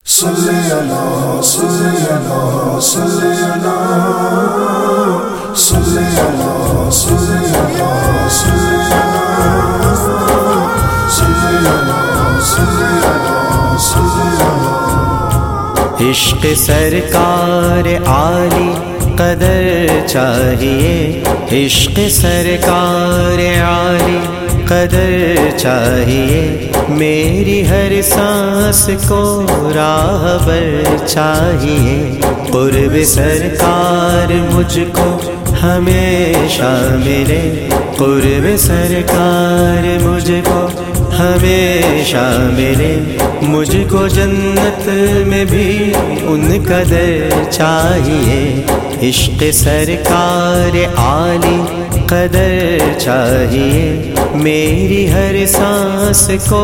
صلی اللہ صلی اللہ صلی اللہ صلی اللہ صلی اللہ صلی اللہ صلی اللہ صلی اللہ صلی اللہ۔ عشق سرکار عالی قدر چاہیے، عشق سرکار عالی قدر چاہیے، میری ہر سانس کو راہبر چاہیے، قرب سرکار مجھ کو ہمیشہ ملے، قرب سرکار مجھ کو ہمیشہ ملے، مجھ کو جنت میں بھی ان قدر چاہیے، عشق سرکار عالی قدر چاہیے، میری ہر سانس کو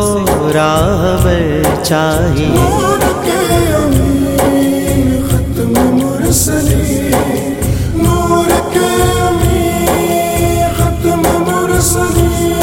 راہبر چاہیے۔ نور کے امین ختم مرسلین، نور کے امین ختم مرسلین،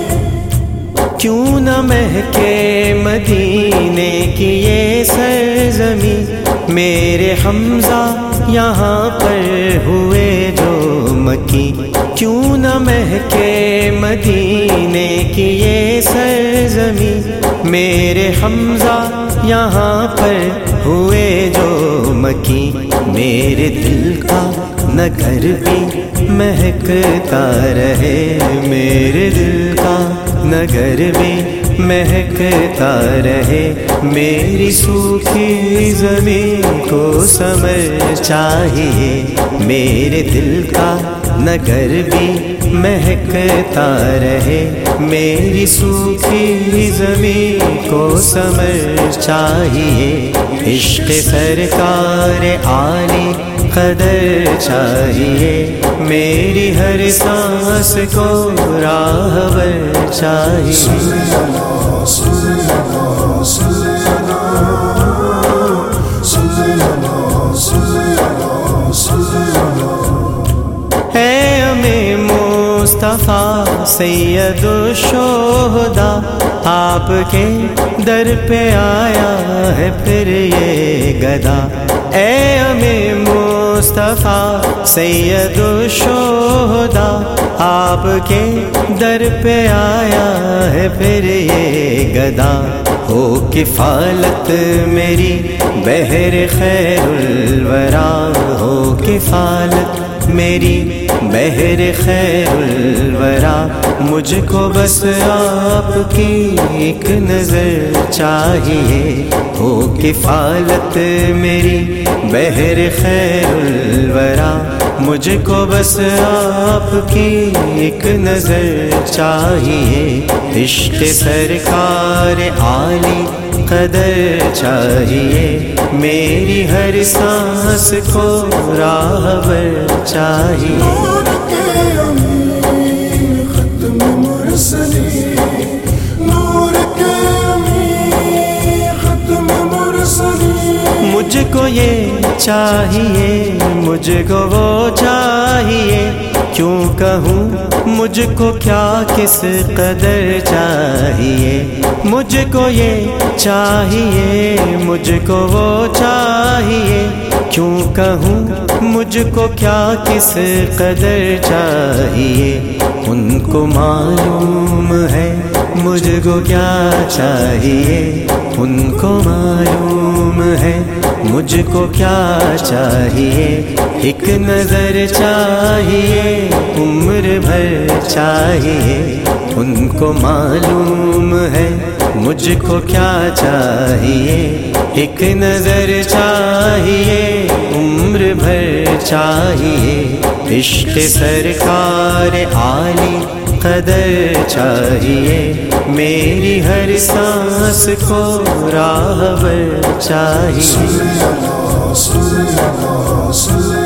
کیوں نہ مہکے مدینے کی یہ سرزمین، میرے حمزہ یہاں پر ہوئے جو مکی، کیوں نہ مہکے مدینے کی یہ سرزمین، میرے حمزہ یہاں پر ہوئے جو مکی، میرے دل کا نگر بھی مہکتا رہے، میرے دل کا نگر بھی مہکتا رہے، میری سوکھی زمین کو ثمر چاہیے، میرے دل کا نگر بھی مہکتا رہے، میری سوکھی زمین کو ثمر چاہیے، عشق سرکار عالی قدر چاہیے، میری ہر سانس کو راہبر چاہیے۔ صلی اللہ صلی اللہ صلی اللہ صلی اللہ صلی اللہ صلی اللہ۔ اے ہمیں مصطفیٰ سید الشہداء، آپ کے در پہ آیا ہے پھر یہ گدا، اے ہمیں مصطفیٰ سید الشہداء، آپ کے در پہ آیا ہے پھر یہ گدا، ہو کفالت میری بحر خیر الورا، ہو کفالت میری بحر خیر الورا، مجھ کو بس آپ کی ایک نظر چاہیے، ہو کفالت میری بحر خیر الورا، مجھ کو بس آپ کی ایک نظر چاہیے، عشق سرکار عالی قدر چاہیے، میری ہر سانس کو راہبر چاہیے۔ نور کے امین ختم مرسلین، نور کے امین ختم مرسلین، مجھ کو یہ چاہیے، مجھ کو وہ چاہیے، کیوں کہوں مجھ کو کیا کس قدر چاہیے، مجھ کو یہ چاہیے، مجھ کو وہ چاہیے، کیوں کہوں مجھ کو کیا کس قدر چاہیے، ان کو معلوم ہے مجھ کو کیا چاہیے، ان کو معلوم ہے مجھ کو کیا چاہیے، ایک نظر چاہیے عمر بھر چاہیے، ان کو معلوم ہے مجھ کو کیا چاہیے، ایک نظر چاہیے عمر بھر چاہیے، عشق سرکار عالی قدر چاہیے، میری ہر سانس کو راہبر چاہیے۔ صلی اللہ صلی اللہ صلی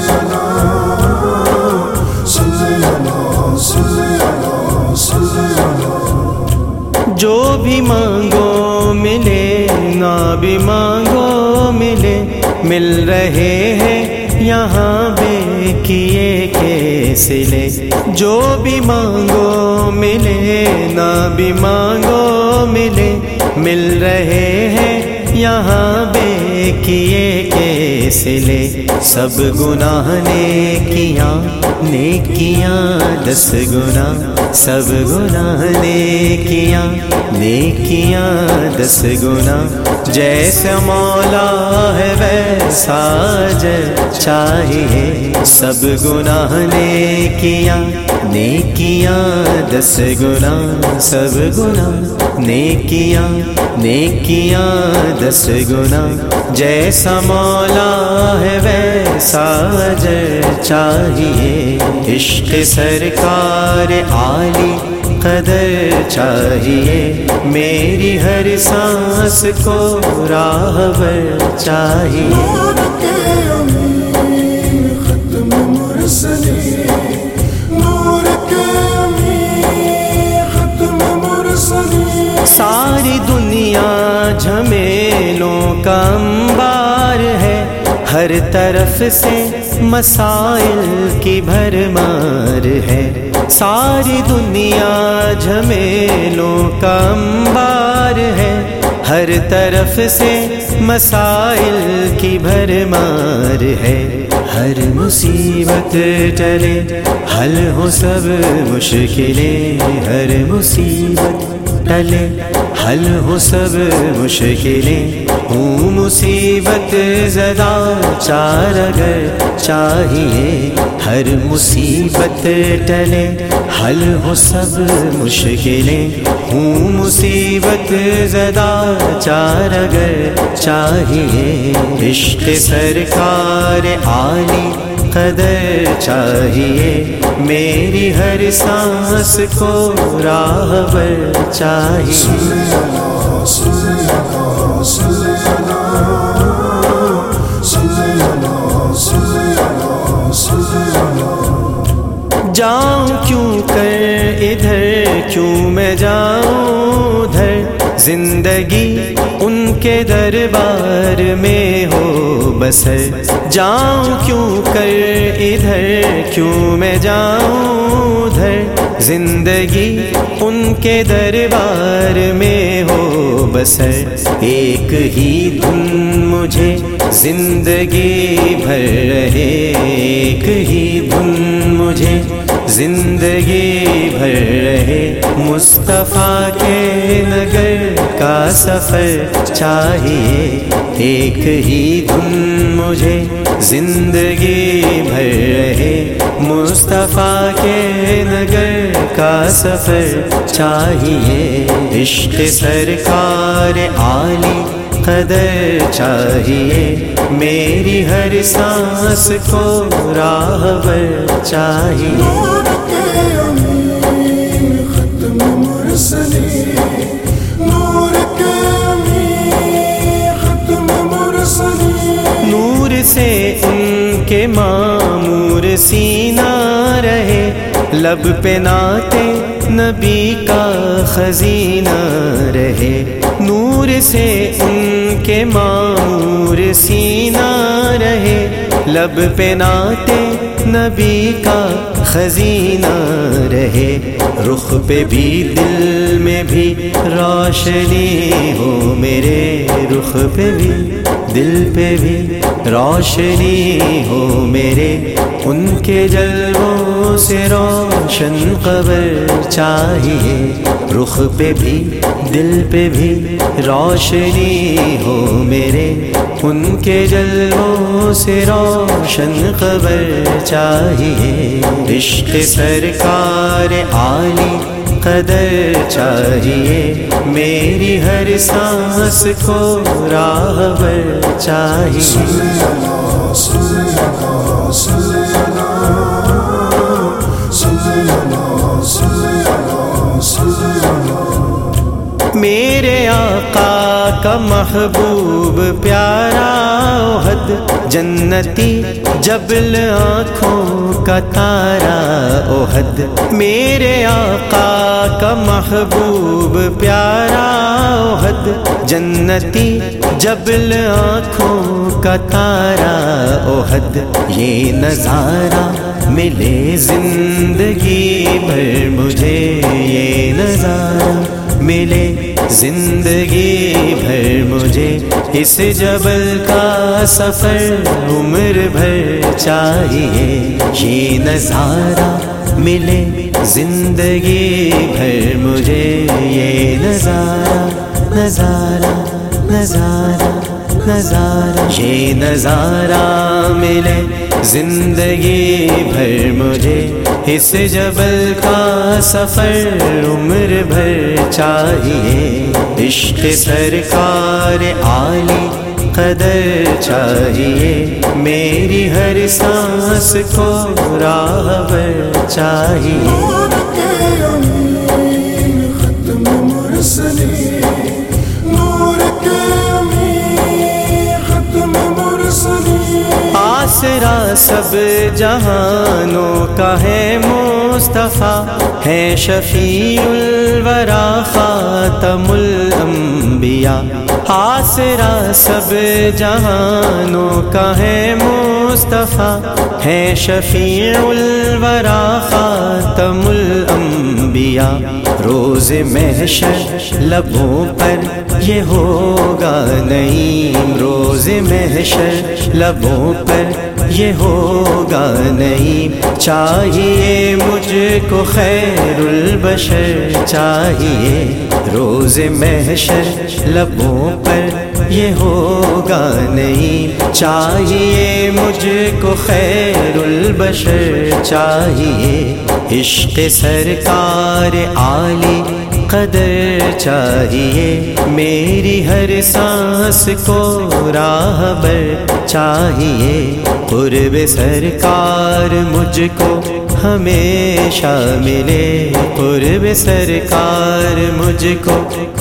اللہ صلی اللہ صلی اللہ صلی اللہ۔ جو بھی مانگو ملے، نہ بھی مانگو ملے، مل رہے ہیں یہاں بے کیے کے سلے، جو بھی مانگو ملے، نہ بھی مانگو ملے، مل رہے ہیں یہاں بے سلے سب گناہ نیکیاں 10 گنا سب گناہ نیکیاں 10 گنا جیسا مولا ہے ویسا اجر چاہیے سب گناہ نیکیاں 10 گنا سب گناہ نیکیاں 10 گنا جیسا مولا ہے ویسا اجر چاہیے عشق سرکار عالی قدر چاہیے میری ہر سانس کو راہبر چاہیے نور کے امین ختم مرسلین نور کے امین ختم مرسلین ساری دنیا جھمیلوں کا انبار ہے ہر طرف سے مسائل کی بھرمار ہے ساری دنیا جھمیلوں کا انبار ہے ہر طرف سے مسائل کی بھرمار ہے ہر مصیبت ٹلے حل ہو سب مشکلیں ہر مصیبت ٹلے حل ہو سب مشکلیں ہوں مصیبت زدہ چار اگر چاہیے ہر مصیبت ٹلے حل ہو سب مشکلیں ہوں مصیبت زدہ چار اگر چاہیے عشق سرکار عالی قدر چاہیے میری ہر سانس کو راہبر چاہیے جاؤں کیوں کر ادھر کیوں میں جاؤں ادھر زندگی ان کے دربار میں ہو بسر جاؤں کیوں کر ادھر کیوں میں جاؤں ادھر زندگی ان کے دربار میں ہو بسر ایک ہی دھن مجھے زندگی بھر رہے ایک ہی دھن مجھے زندگی بھر رہے مصطفیٰ کے نگر کا سفر چاہیے ایک ہی دھن مجھے زندگی بھر رہے مصطفیٰ کے نگر کا سفر چاہیے عشق سرکار عالی قدر چاہیے میری ہر سانس کو راہبر چاہیے نور کے امین ختم مرسلین نور کے امین ختم مرسلین نور سے ان کے معمور سینہ رہے لب پہ نعت نبی کا خزینہ رہے نور سے ان کے معمور سینہ رہے لب پہ نعت نبی کا خزینہ رہے رخ پہ بھی دل میں بھی روشنی ہو میرے رخ پہ بھی دل پہ بھی روشنی ہو میرے ان کے جلووں سے روشن قبر چاہیے رخ پہ بھی دل پہ بھی روشنی ہو میرے ان کے جلووں سے روشن قبر چاہیے عشق سرکار عالی قدر چاہیے میری ہر سانس کو راہبر چاہیے میرے آقا کا محبوب پیارا احد جنتی جبل آنکھوں کا تارا احد میرے آقا کا محبوب پیارا احد جنتی جبل آنکھوں کا تارا احد یہ نظارہ ملے زندگی بھر مجھے یہ نظارہ ملے زندگی بھر مجھے اس جبل کا سفر عمر بھر چاہیے، یہ نظارہ ملے زندگی بھر مجھے، یہ نظارہ نظارہ نظارہ نظارہ، یہ نظارہ ملے زندگی بھر مجھے، اس جبل کا سفر عمر بھر چاہیے، عشق سرکار عالی قدر چاہیے، میری ہر سانس کو راہبر چاہیے۔ نور کے امین ختم مرسلین، نور کے امین ختم مرسلین، آسرا سب جہانوں کا ہے مصطفیٰ، ہے شفیع الورا خاتم الانبیاء، آسرا سب جہانوں کا ہے مصطفیٰ، ہے شفیع الورا خاتم الانبیاء، روز محشر لبوں پر یہ ہوگا نعیم، روز محشر لبوں پر یہ ہوگا نعیم، چاہیے مجھ کو خیر البشر چاہیے، روز محشر لبوں پر یہ ہوگا نعیم، چاہیے مجھ کو خیر البشر چاہیے، عشق سرکار عالی قدر چاہیے، میری ہر سانس کو راہبر چاہیے، قرب سرکار مجھ کو ہمیشہ ملے، قرب سرکار مجھ کو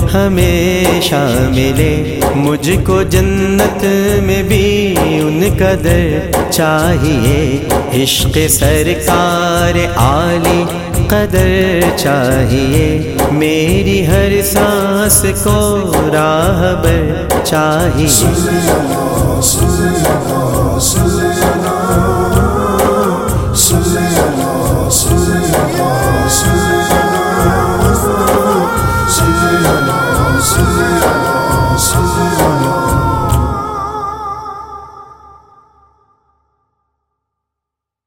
ہمیشہ ملے، مجھ کو جنت میں بھی ان کا در چاہیے، عشق سرکار عالی قدر چاہیے، میری ہر سانس کو راہبر چاہیے۔ صلی اللہ صلی اللہ صلی اللہ صلی اللہ صلی اللہ صلی اللہ صلی اللہ صلی